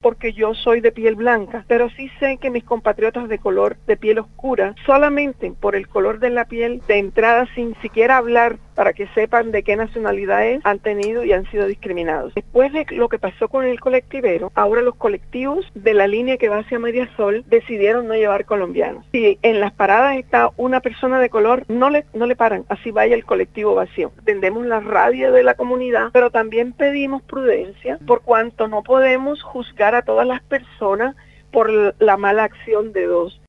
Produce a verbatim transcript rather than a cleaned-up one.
porque yo soy de piel blanca, pero sí sé que mis compatriotas de color de piel oscura, solamente por el color de la piel, de entrada sin siquiera hablar para que sepan de qué nacionalidad es, han tenido y han sido discriminados. Después de lo que pasó con el colectivero, ahora los colectivos de la línea que va hacia Mediasol decidieron no llevar colombianos. Si en las paradas está una persona de color, no le, no le paran, así vaya el colectivo vacío. Entendemos la rabia de la comunidad, pero también pedimos prudencia, por cuanto no podemos juzgar a todas las personas por la mala acción de dos.